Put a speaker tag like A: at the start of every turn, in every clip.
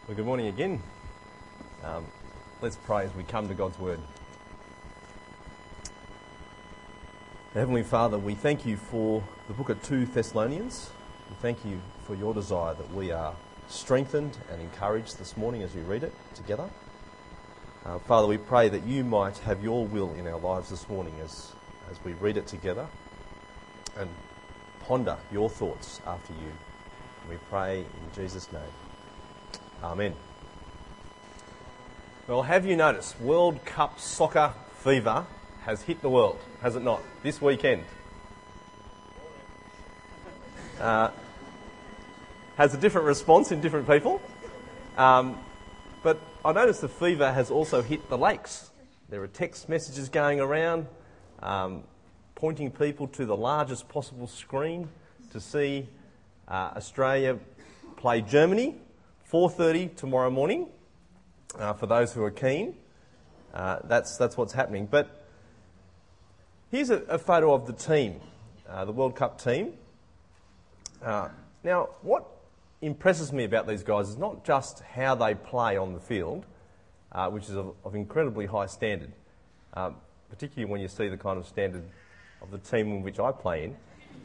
A: Well, good morning again. Let's pray as we come to God's Word. Heavenly Father, we thank you for the book of 2 Thessalonians. We thank you for your desire that we are strengthened and encouraged this morning as we read it together. Father, we pray that you might have your will in our lives this morning as we read it together and ponder your thoughts after you. And we pray in Jesus' name. Amen. Well, have you noticed World Cup soccer fever has hit the world, has it not, this weekend? Has a different response in different people. But I noticed the fever has also hit the lakes. There are text messages going around pointing people to the largest possible screen to see Australia play Germany, 4:30 tomorrow morning. For those who are keen, that's what's happening. But here's a photo of the team, the World Cup team. Now, what impresses me about these guys is not just how they play on the field, which is of incredibly high standard, particularly when you see the kind of standard of the team in which I play in,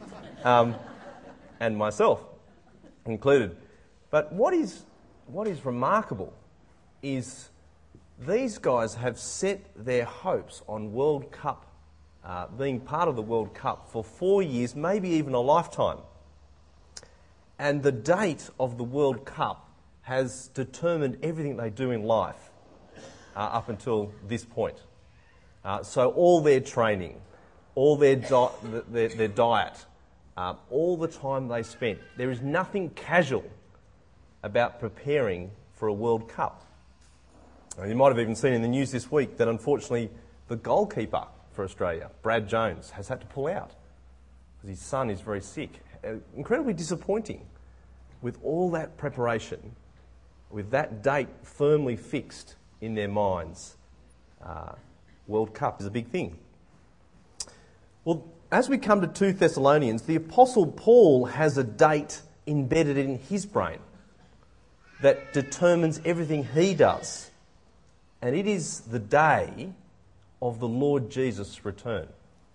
A: and myself included. But what is remarkable is these guys have set their hopes on World Cup, being part of the World Cup for 4 years, maybe even a lifetime. And the date of the World Cup has determined everything they do in life up until this point. So all their training, all their diet, all the time they spent, there is nothing casual about preparing for a World Cup. And you might have even seen in the news this week that unfortunately the goalkeeper for Australia, Brad Jones, has had to pull out because his son is very sick. Incredibly disappointing with all that preparation, with that date firmly fixed in their minds. World Cup is a big thing. Well, as we come to 2 Thessalonians, the Apostle Paul has a date embedded in his brain that determines everything he does. And it is the day of the Lord Jesus' return.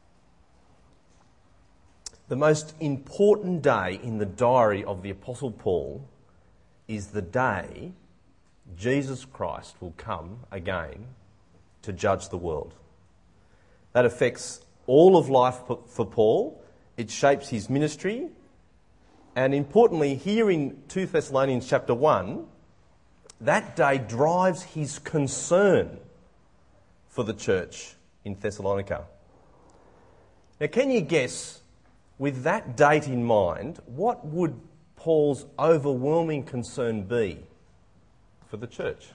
A: The most important day in the diary of the Apostle Paul is the day Jesus Christ will come again to judge the world. That affects all of life for Paul. It shapes his ministry. And importantly, here in 2 Thessalonians chapter 1, that day drives his concern for the church in Thessalonica. Now, can you guess, with that date in mind, what would Paul's overwhelming concern be for the church?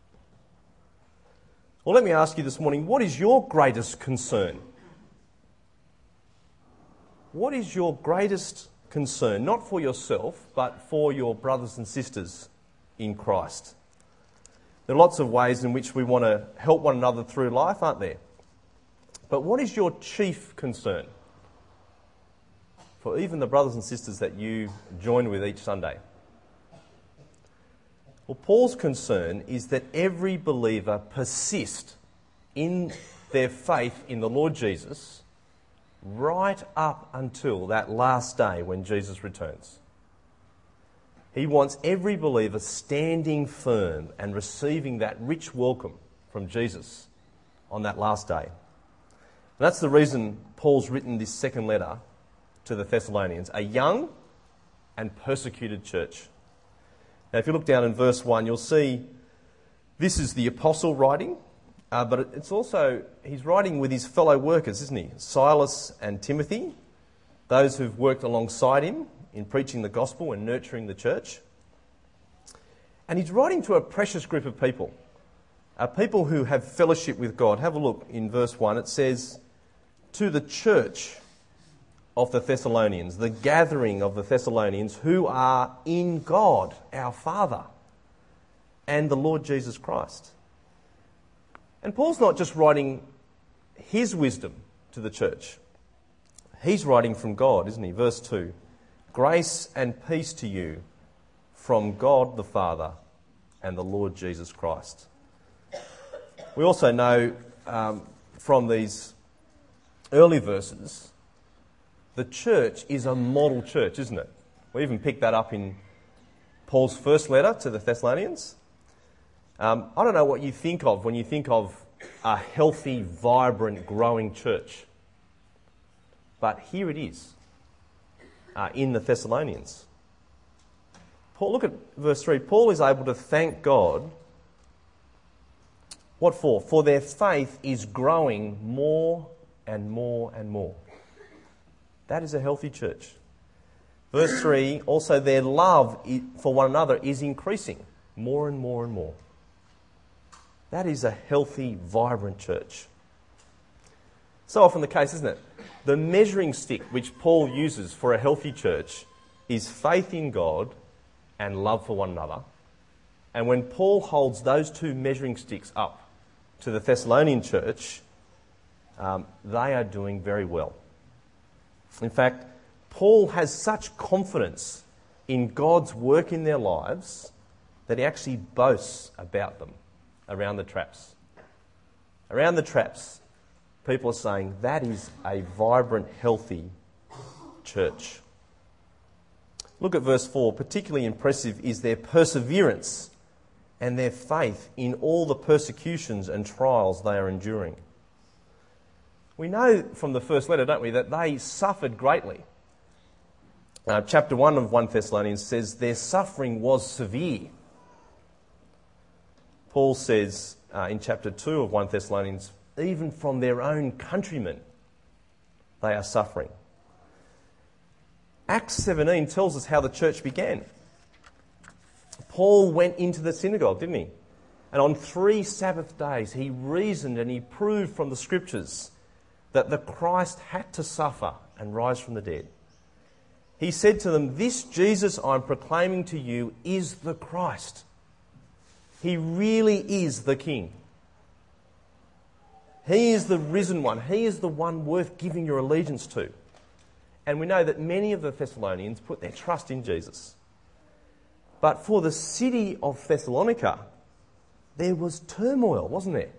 A: Well, let me ask you this morning, what is your greatest concern? What is your greatest concern, not for yourself, but for your brothers and sisters in Christ? There are lots of ways in which we want to help one another through life, aren't there? But what is your chief concern for even the brothers and sisters that you join with each Sunday? Well, Paul's concern is that every believer persist in their faith in the Lord Jesus right up until that last day when Jesus returns. He wants every believer standing firm and receiving that rich welcome from Jesus on that last day. And that's the reason Paul's written this second letter to the Thessalonians, a young and persecuted church. Now, if you look down in verse 1, you'll see this is the apostle writing, but it's also, he's writing with his fellow workers, isn't he? Silas and Timothy, those who've worked alongside him in preaching the gospel and nurturing the church. And he's writing to a precious group of people, people who have fellowship with God. Have a look in verse 1. It says, to the church of the Thessalonians, the gathering of the Thessalonians who are in God, our Father, and the Lord Jesus Christ. And Paul's not just writing his wisdom to the church. He's writing from God, isn't he? Verse 2, grace and peace to you from God the Father and the Lord Jesus Christ. We also know from these early verses, the church is a model church, isn't it? We even pick that up in Paul's first letter to the Thessalonians. I don't know what you think of when you think of a healthy, vibrant, growing church. But here it is in the Thessalonians. Paul, look at verse 3. Paul is able to thank God. What for? For their faith is growing more and more and more. That is a healthy church. Verse 3, also their love for one another is increasing more and more and more. That is a healthy, vibrant church. So often the case, isn't it? The measuring stick which Paul uses for a healthy church is faith in God and love for one another. And when Paul holds those two measuring sticks up to the Thessalonian church, they are doing very well. In fact, Paul has such confidence in God's work in their lives that he actually boasts about them around the traps. Around the traps, people are saying that is a vibrant, healthy church. Look at verse 4. Particularly impressive is their perseverance and their faith in all the persecutions and trials they are enduring. We know from the first letter, don't we, that they suffered greatly. Chapter 1 of 1 Thessalonians says their suffering was severe. Paul says in chapter 2 of 1 Thessalonians, even from their own countrymen, they are suffering. Acts 17 tells us how the church began. Paul went into the synagogue, didn't he? And on 3 Sabbath days, he reasoned and he proved from the scriptures that the Christ had to suffer and rise from the dead. He said to them, "This Jesus I'm proclaiming to you is the Christ." He really is the King. He is the risen one. He is the one worth giving your allegiance to. And we know that many of the Thessalonians put their trust in Jesus. But for the city of Thessalonica, there was turmoil, wasn't there?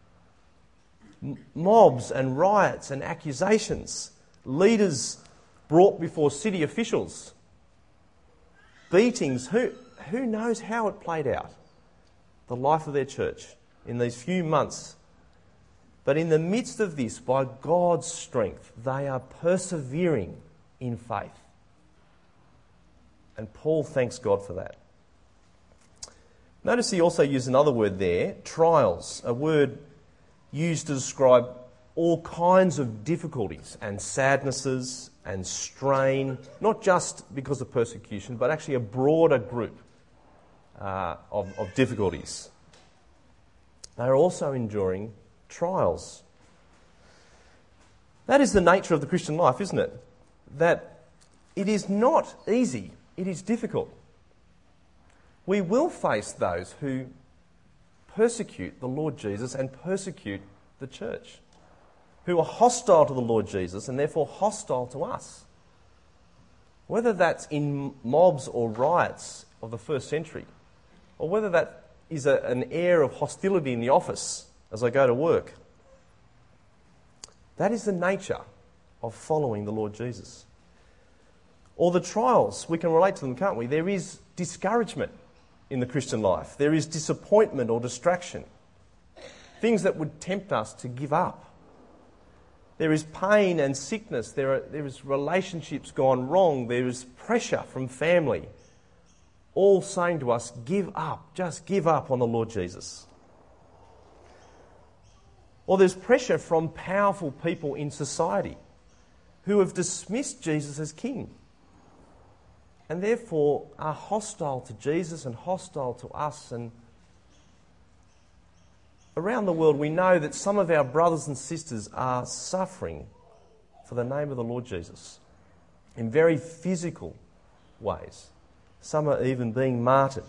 A: Mobs and riots and accusations. Leaders brought before city officials. Beatings. Who knows how it played out? The life of their church in these few months. But in the midst of this, by God's strength, they are persevering in faith. And Paul thanks God for that. Notice he also used another word there, trials, a word used to describe all kinds of difficulties and sadnesses and strain, not just because of persecution, but actually a broader group of difficulties. They are also enduring trials. That is the nature of the Christian life, isn't it? That it is not easy, it is difficult. We will face those who persecute the Lord Jesus and persecute the church, who are hostile to the Lord Jesus and therefore hostile to us. Whether that's in mobs or riots of the first century, or whether that is an air of hostility in the office as I go to work. That is the nature of following the Lord Jesus. Or the trials, we can relate to them, can't we? There is discouragement in the Christian life. There is disappointment or distraction. Things that would tempt us to give up. There is pain and sickness. There is relationships gone wrong. There is pressure from family. All saying to us, give up. Just give up on the Lord Jesus. Or there's pressure from powerful people in society who have dismissed Jesus as king and therefore are hostile to Jesus and hostile to us. And around the world we know that some of our brothers and sisters are suffering for the name of the Lord Jesus in very physical ways. Some are even being martyred.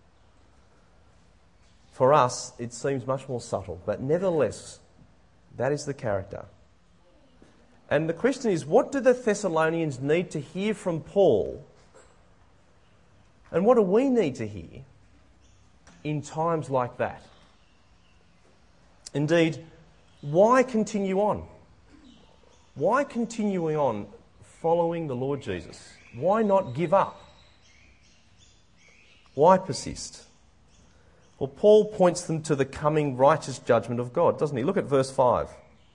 A: For us, it seems much more subtle, but nevertheless, that is the character. And the question is, what do the Thessalonians need to hear from Paul? And what do we need to hear in times like that? Indeed, why continue on? Why continuing on following the Lord Jesus? Why not give up? Why persist? Well, Paul points them to the coming righteous judgment of God, doesn't he? Look at verse 5.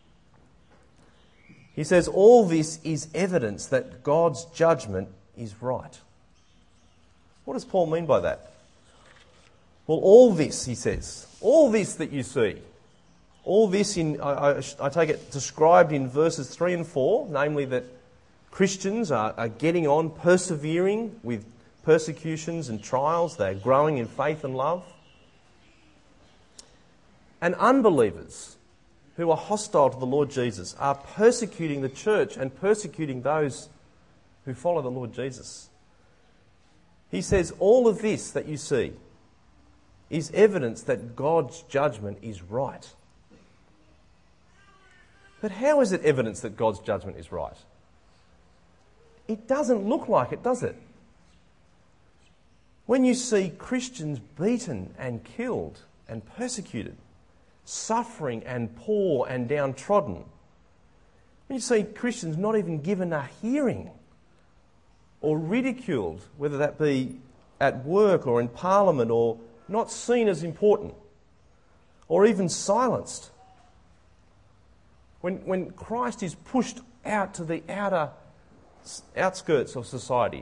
A: He says, all this is evidence that God's judgment is right. What does Paul mean by that? Well, all this, he says, all this that you see, all this I take it described in verses 3 and 4, namely that Christians are getting on, persevering with persecutions and trials, they're growing in faith and love. And unbelievers who are hostile to the Lord Jesus are persecuting the church and persecuting those who follow the Lord Jesus. He says all of this that you see is evidence that God's judgment is right. But how is it evidence that God's judgment is right? It doesn't look like it, does it? When you see Christians beaten and killed and persecuted, suffering and poor and downtrodden, when you see Christians not even given a hearing or ridiculed, whether that be at work or in Parliament, or not seen as important, or even silenced, when Christ is pushed out to the outskirts of society,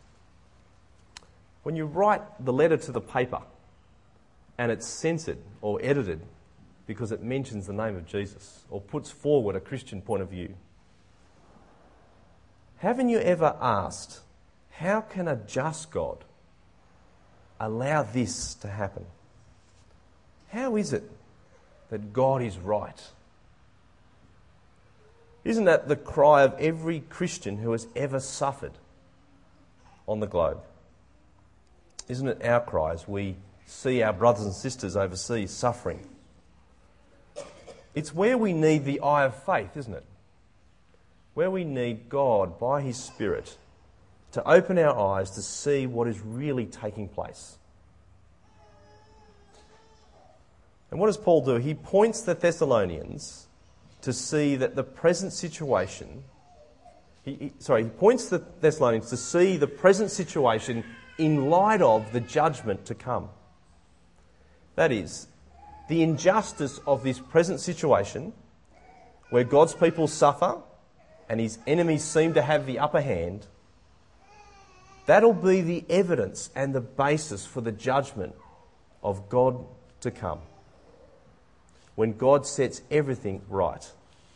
A: when you write the letter to the paper and it's censored or edited because it mentions the name of Jesus or puts forward a Christian point of view, haven't you ever asked, how can a just God allow this to happen? How is it that God is right? Isn't that the cry of every Christian who has ever suffered on the globe? Isn't it our cry as we see our brothers and sisters overseas suffering? It's where we need the eye of faith, isn't it? Where we need God, by His Spirit, to open our eyes to see what is really taking place. And what does Paul do? He points the Thessalonians to see that the present situation... He points the Thessalonians to see the present situation in light of the judgment to come. That is, the injustice of this present situation, where God's people suffer and His enemies seem to have the upper hand, that'll be the evidence and the basis for the judgment of God to come, when God sets everything right.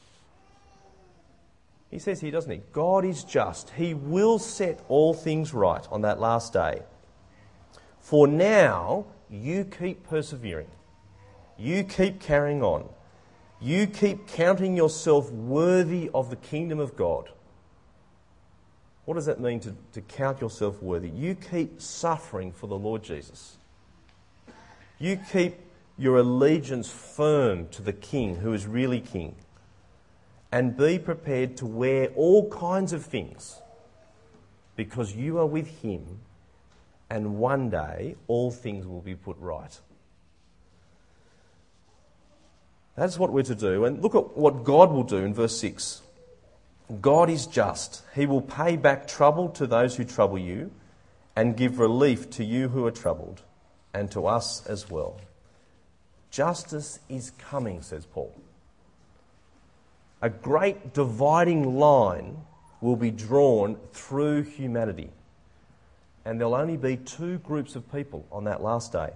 A: He says here, doesn't he? God is just. He will set all things right on that last day. For now, you keep persevering. You keep carrying on. You keep counting yourself worthy of the kingdom of God. What does that mean to count yourself worthy? You keep suffering for the Lord Jesus. You keep your allegiance firm to the King who is really King. And be prepared to wear all kinds of things, because you are with Him, and one day all things will be put right. That's what we're to do. And look at what God will do in verse 6. God is just. He will pay back trouble to those who trouble you, and give relief to you who are troubled, and to us as well. Justice is coming, says Paul. A great dividing line will be drawn through humanity. And there'll only be two groups of people on that last day.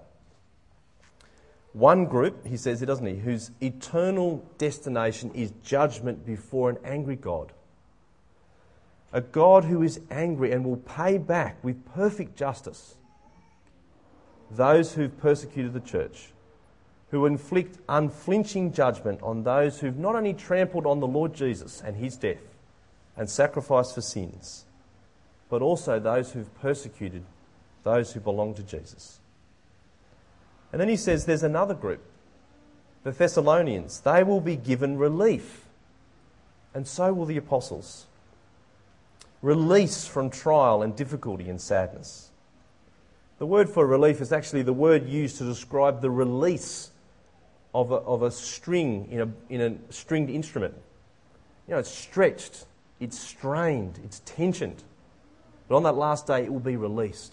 A: One group, he says, doesn't he, whose eternal destination is judgment before an angry God. A God who is angry and will pay back with perfect justice those who've persecuted the church, who inflict unflinching judgment on those who've not only trampled on the Lord Jesus and His death and sacrifice for sins, but also those who've persecuted those who belong to Jesus. And then he says there's another group, the Thessalonians. They will be given relief, and so will the apostles. Release from trial and difficulty and sadness. The word for relief is actually the word used to describe the release of a string in a stringed instrument. You know, it's stretched, it's strained, it's tensioned. But on that last day, it will be released.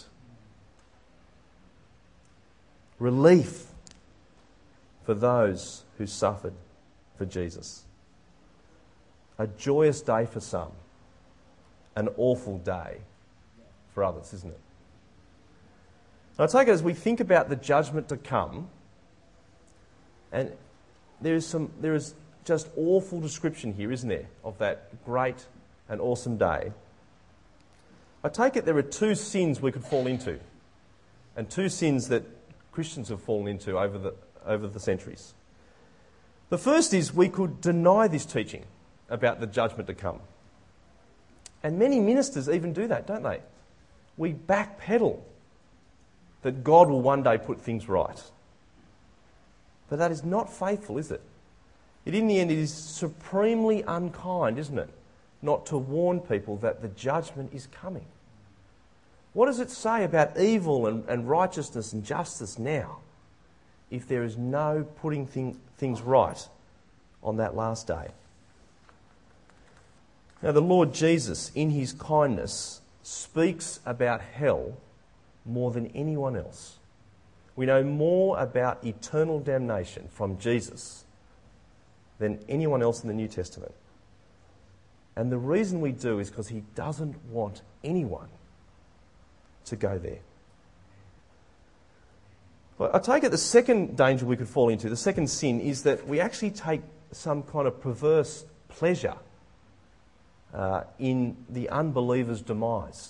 A: Relief for those who suffered for Jesus. A joyous day for some, an awful day for others, isn't it? Now, I take it as we think about the judgment to come, and there is just awful description here, isn't there, of that great and awesome day. I take it there are two sins we could fall into, and two sins that Christians have fallen into over the centuries. The first is we could deny this teaching about the judgment to come. And many ministers even do that, don't they? We backpedal that God will one day put things right. But that is not faithful, is it? In the end, it is supremely unkind, isn't it, not to warn people that the judgment is coming. What does it say about evil and righteousness and justice now if there is no putting things right on that last day? Now, the Lord Jesus, in his kindness, speaks about hell more than anyone else. We know more about eternal damnation from Jesus than anyone else in the New Testament. And the reason we do is because he doesn't want anyone to go there. Well, I take it the second danger we could fall into, the second sin, is that we actually take some kind of perverse pleasure in the unbeliever's demise.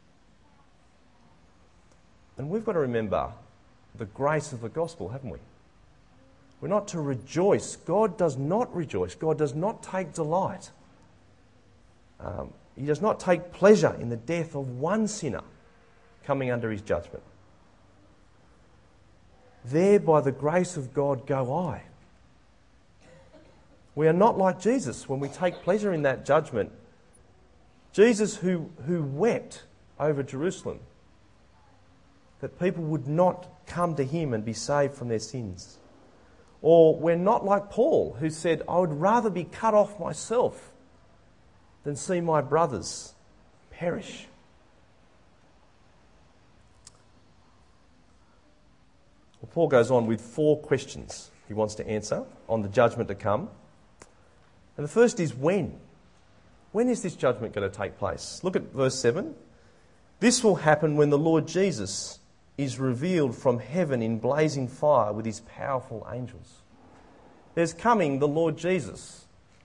A: And we've got to remember the grace of the gospel, haven't we? We're not to rejoice. God does not rejoice. God does not take delight. He does not take pleasure in the death of one sinner coming under his judgment. There, by the grace of God, go I. We are not like Jesus when we take pleasure in that judgment. Jesus who wept over Jerusalem, that people would not come to him and be saved from their sins. Or we're not like Paul, who said, I would rather be cut off myself than see my brothers perish. Well, Paul goes on with 4 questions he wants to answer on the judgment to come. And the first is when? When is this judgment going to take place? Look at verse 7. This will happen when the Lord Jesus is revealed from heaven in blazing fire with his powerful angels. There's coming the Lord Jesus.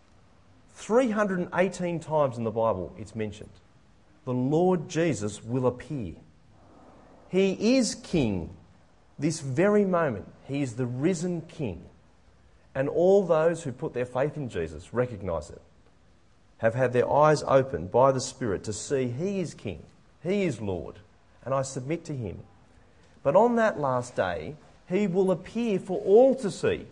A: 318 times in the Bible it's mentioned. The Lord Jesus will appear. He is King this very moment. He is the risen King. And all those who put their faith in Jesus recognise it, have had their eyes opened by the Spirit to see he is King, he is Lord, and I submit to him. But on that last day, he will appear for all to see.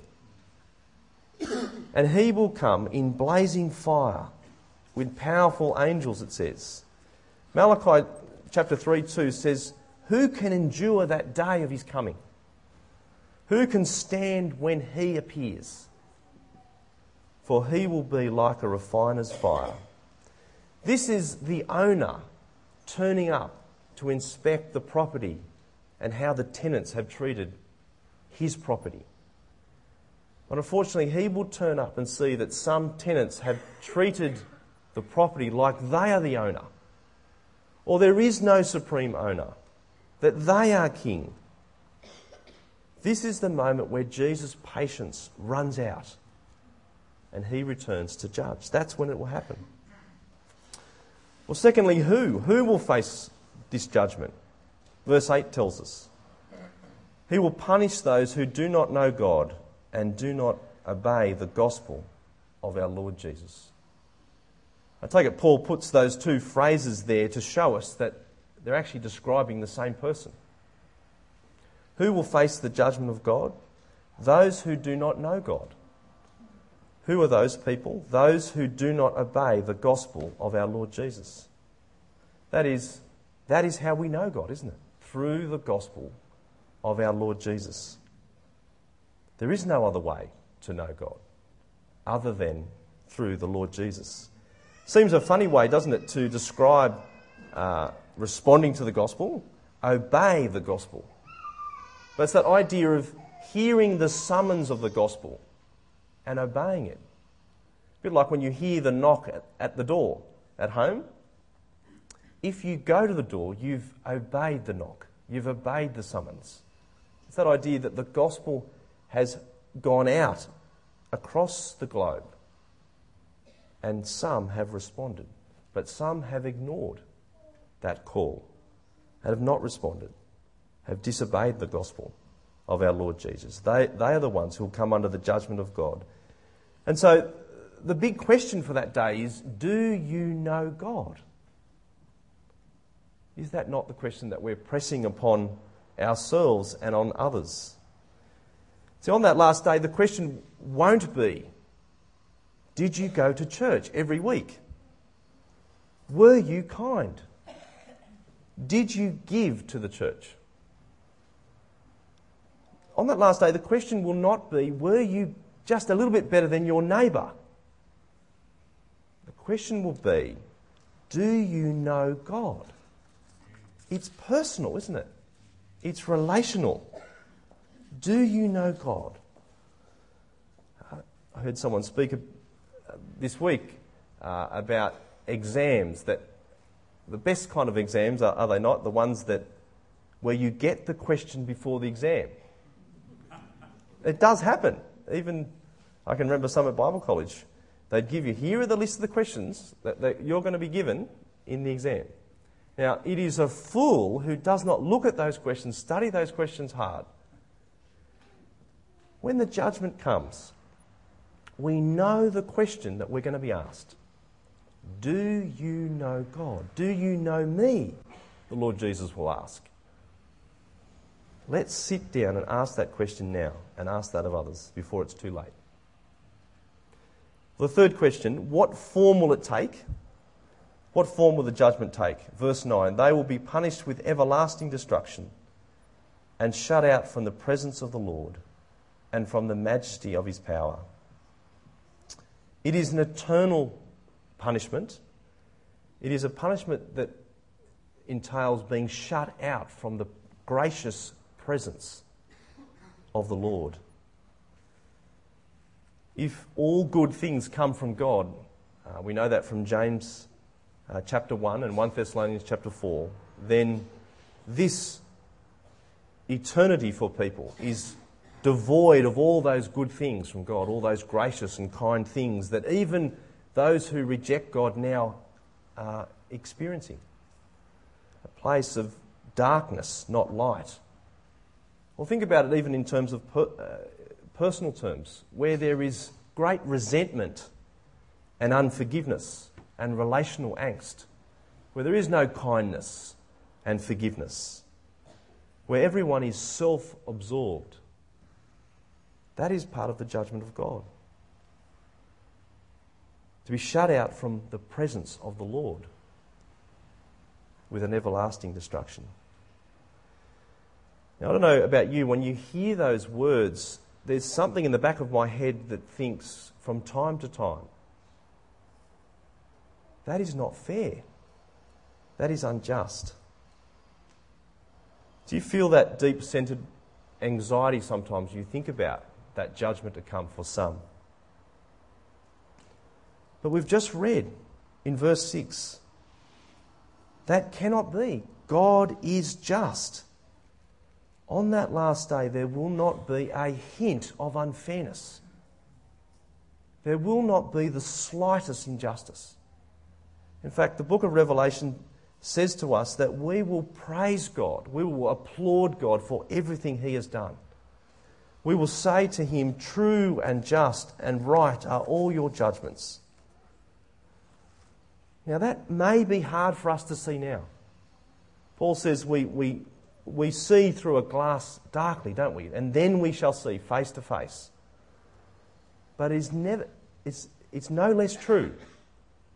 A: And he will come in blazing fire with powerful angels, it says. Malachi chapter 3:2 says, who can endure that day of his coming? Who can stand when he appears? For he will be like a refiner's fire. This is the owner turning up to inspect the property and how the tenants have treated his property. But unfortunately, he will turn up and see that some tenants have treated the property like they are the owner, or there is no supreme owner, that they are king. This is the moment where Jesus' patience runs out and he returns to judge. That's when it will happen. Well, secondly, who? Who will face this judgment? Verse 8 tells us, he will punish those who do not know God and do not obey the gospel of our Lord Jesus. I take it Paul puts those two phrases there to show us that they're actually describing the same person. Who will face the judgment of God? Those who do not know God. Who are those people? Those who do not obey the gospel of our Lord Jesus. That is how we know God, isn't it? through the gospel of our Lord Jesus. There is no other way to know God other than through the Lord Jesus. Seems a funny way, doesn't it, to describe responding to the gospel, obey the gospel. But it's that idea of hearing the summons of the gospel and obeying it. A bit like when you hear the knock at the door at home. If you go to the door, you've obeyed the knock. You've obeyed the summons. It's that idea that the gospel has gone out across the globe, and some have responded, but some have ignored that call and have not responded, have disobeyed the gospel of our Lord Jesus. They are the ones who will come under the judgment of God. And so the big question for that day is, do you know God? Is that not the question that we're pressing upon ourselves and on others? See, on that last day, the question won't be, did you go to church every week? Were you kind? Did you give to the church? On that last day, the question will not be, were you just a little bit better than your neighbour? The question will be, do you know God? It's personal, isn't it? It's relational. Do you know God? I heard someone speak this week about exams, that the best kind of exams are they not? The ones where you get the question before the exam. It does happen. Even I can remember some at Bible college. They'd give you, here are the list of the questions that you're going to be given in the exam. Now, it is a fool who does not look at those questions, study those questions hard. When the judgment comes, we know the question that we're going to be asked. Do you know God? Do you know me? The Lord Jesus will ask. Let's sit down and ask that question now, and ask that of others before it's too late. The third question, what form will it take? What form will the judgment take? Verse 9, they will be punished with everlasting destruction and shut out from the presence of the Lord and from the majesty of his power. It is an eternal punishment. It is a punishment that entails being shut out from the gracious presence of the Lord. If all good things come from God, we know that from James chapter 1 and 1 Thessalonians chapter 4, then this eternity for people is devoid of all those good things from God, all those gracious and kind things that even those who reject God now are experiencing. A place of darkness, not light. Well, think about it even in terms of personal terms, where there is great resentment and unforgiveness and relational angst, where there is no kindness and forgiveness, where everyone is self-absorbed. That is part of the judgment of God. To be shut out from the presence of the Lord with an everlasting destruction. Now, I don't know about you, when you hear those words, there's something in the back of my head that thinks from time to time, that is not fair. That is unjust. Do you feel that deep-centred anxiety sometimes you think about that judgment to come for some? But we've just read in verse 6, that cannot be. God is just. On that last day, there will not be a hint of unfairness. There will not be the slightest injustice. In fact, the book of Revelation says to us that we will praise God, we will applaud God for everything he has done. We will say to him, true and just and right are all your judgments. Now that may be hard for us to see now. Paul says we see through a glass darkly, don't we? And then we shall see face to face. But it's no less true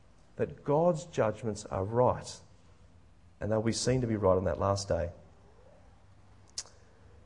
A: that God's judgments are right, and they'll be seen to be right on that last day.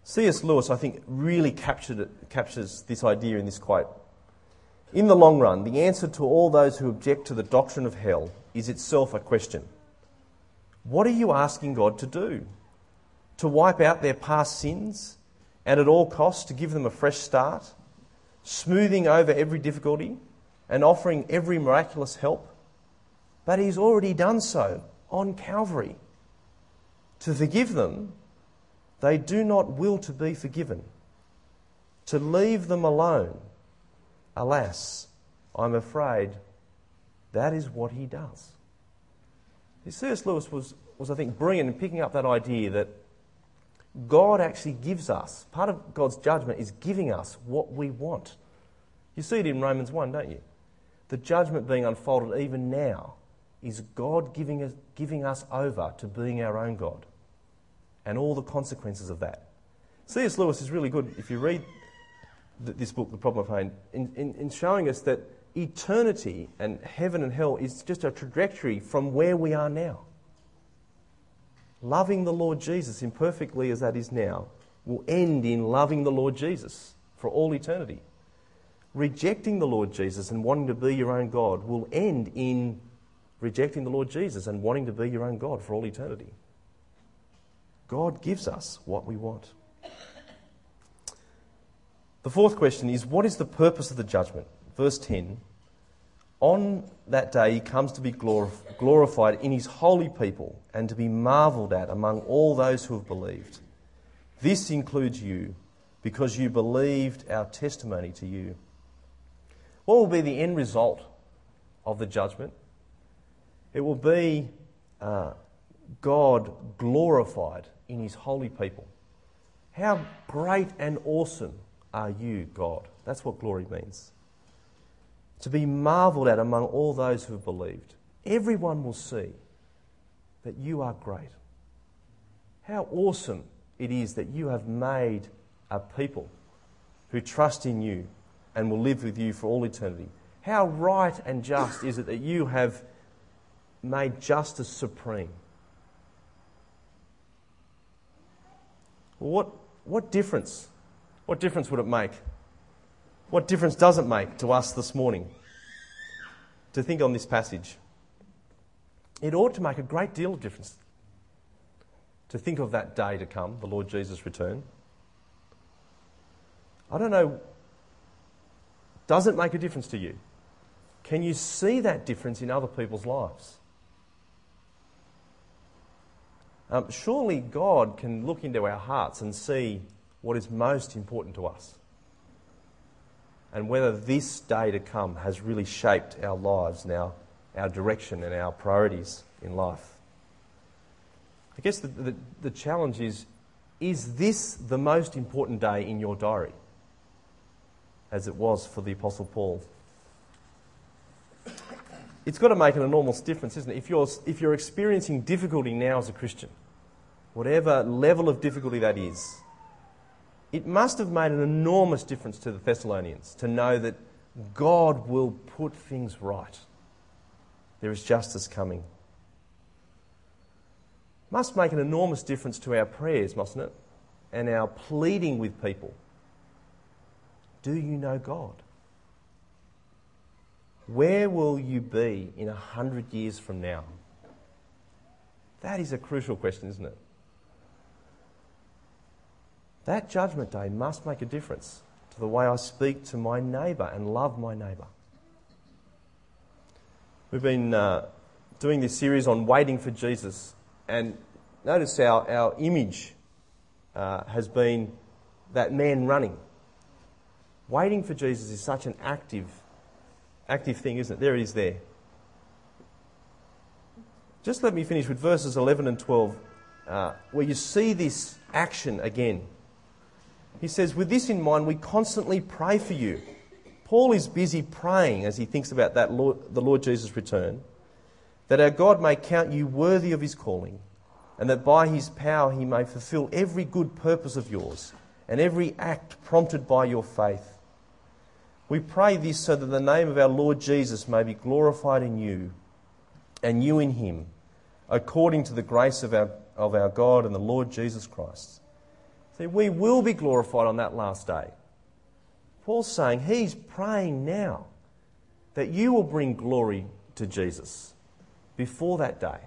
A: C.S. Lewis, I think, really captures this idea in this quote. In the long run, the answer to all those who object to the doctrine of hell is itself a question. What are you asking God to do? To wipe out their past sins and at all costs to give them a fresh start, smoothing over every difficulty and offering every miraculous help? But He's already done so on Calvary. To forgive them, they do not will to be forgiven. To leave them alone, alas, I'm afraid that is what He does. C.S. Lewis was, I think, brilliant in picking up that idea that God actually gives us, part of God's judgment is giving us what we want. You see it in Romans 1, don't you? The judgment being unfolded even now is God giving us over to being our own God and all the consequences of that. C.S. Lewis is really good, if you read this book, The Problem of Pain, in showing us that eternity and heaven and hell is just a trajectory from where we are now. Loving the Lord Jesus, imperfectly as that is now, will end in loving the Lord Jesus for all eternity. Rejecting the Lord Jesus and wanting to be your own God will end in rejecting the Lord Jesus and wanting to be your own God for all eternity. God gives us what we want. The fourth question is, what is the purpose of the judgment? Verse 10, on that day He comes to be glorified in His holy people and to be marvelled at among all those who have believed. This includes you, because you believed our testimony to you. What will be the end result of the judgment? It will be God glorified in His holy people. How great and awesome are you, God? That's what glory means. To be marvelled at among all those who have believed. Everyone will see that you are great. How awesome it is that you have made a people who trust in you and will live with you for all eternity. How right and just is it that you have made justice supreme? Well, what difference? What difference would it make? What difference does it make to us this morning to think on this passage? It ought to make a great deal of difference to think of that day to come, the Lord Jesus' return. I don't know, does it make a difference to you? Can you see that difference in other people's lives? Surely God can look into our hearts and see what is most important to us and whether this day to come has really shaped our lives now, our direction and our priorities in life. I guess the challenge is this the most important day in your diary, as it was for the Apostle Paul? It's got to make an enormous difference, isn't it? If you're experiencing difficulty now as a Christian, whatever level of difficulty that is, it must have made an enormous difference to the Thessalonians to know that God will put things right. There is justice coming. Must make an enormous difference to our prayers, mustn't it? And our pleading with people. Do you know God? Where will you be in 100 years from now? That is a crucial question, isn't it? That judgment day must make a difference to the way I speak to my neighbour and love my neighbour. We've been doing this series on waiting for Jesus, and notice our image has been that man running. Waiting for Jesus is such an active thing, isn't it? There it is there. Just let me finish with verses 11 and 12, where you see this action again. He says, with this in mind, we constantly pray for you. Paul is busy praying as he thinks about the Lord Jesus' return, that our God may count you worthy of His calling, and that by His power He may fulfill every good purpose of yours and every act prompted by your faith. We pray this so that the name of our Lord Jesus may be glorified in you, and you in Him, according to the grace of our God and the Lord Jesus Christ. See, we will be glorified on that last day. Paul's saying he's praying now that you will bring glory to Jesus before that day.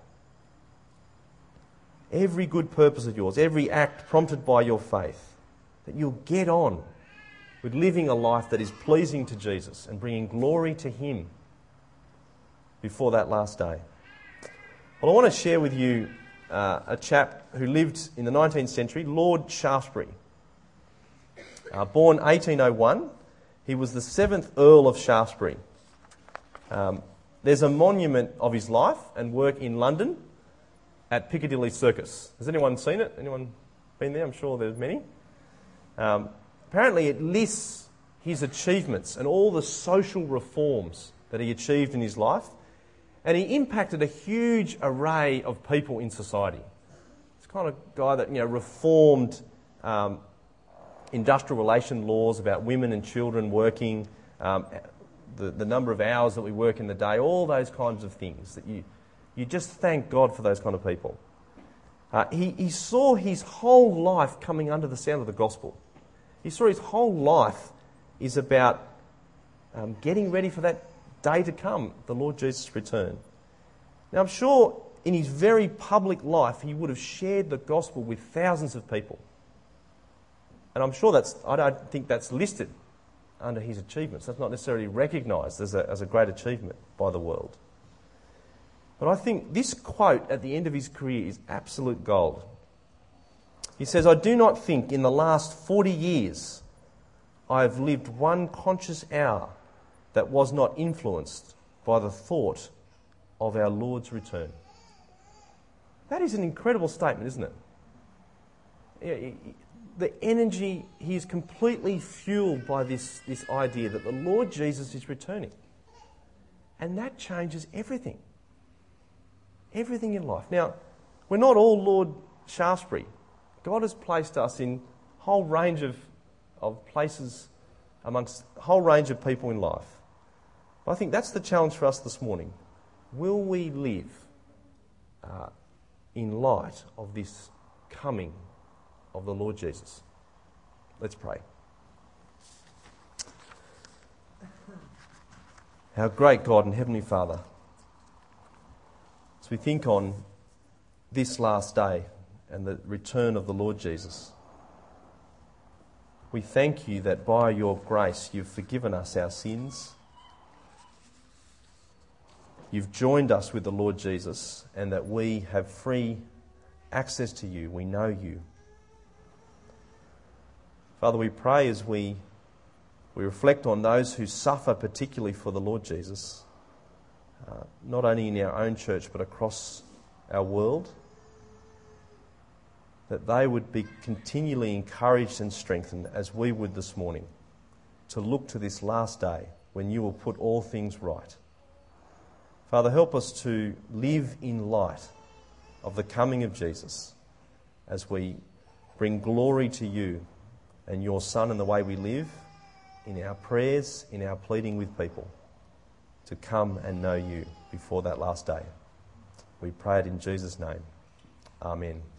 A: Every good purpose of yours, every act prompted by your faith, that you'll get on with living a life that is pleasing to Jesus and bringing glory to Him before that last day. Well, I want to share with you a chap who lived in the 19th century, Lord Shaftesbury. Born 1801, he was the 7th Earl of Shaftesbury. There's a monument of his life and work in London at Piccadilly Circus. Has anyone seen it? Anyone been there? I'm sure there's many. Apparently it lists his achievements and all the social reforms that he achieved in his life, and he impacted a huge array of people in society. It's the kind of guy that reformed industrial relation laws about women and children working, the number of hours that we work in the day, all those kinds of things that you just thank God for those kind of people. He saw his whole life coming under the sound of the gospel. He saw his whole life is about getting ready for that day to come, the Lord Jesus' return. Now, I'm sure in his very public life he would have shared the gospel with thousands of people. And I'm sure I don't think that's listed under his achievements. That's not necessarily recognised as a great achievement by the world. But I think this quote at the end of his career is absolute gold. He says, "I do not think in the last 40 years I have lived one conscious hour that was not influenced by the thought of our Lord's return." That is an incredible statement, isn't it? The energy, he is completely fueled by this idea that the Lord Jesus is returning. And that changes everything. Everything in life. Now, we're not all Lord Shaftesbury. God has placed us in a whole range of places amongst a whole range of people in life. But I think that's the challenge for us this morning. Will we live in light of this coming of the Lord Jesus? Let's pray. Our great God and Heavenly Father, as we think on this last day and the return of the Lord Jesus, we thank you that by your grace you've forgiven us our sins. You've joined us with the Lord Jesus, and that we have free access to you. We know you. Father, we pray as we reflect on those who suffer particularly for the Lord Jesus, not only in our own church but across our world, that they would be continually encouraged and strengthened as we would this morning to look to this last day when you will put all things right. Father, help us to live in light of the coming of Jesus as we bring glory to you and your Son in the way we live, in our prayers, in our pleading with people, to come and know you before that last day. We pray it in Jesus' name. Amen.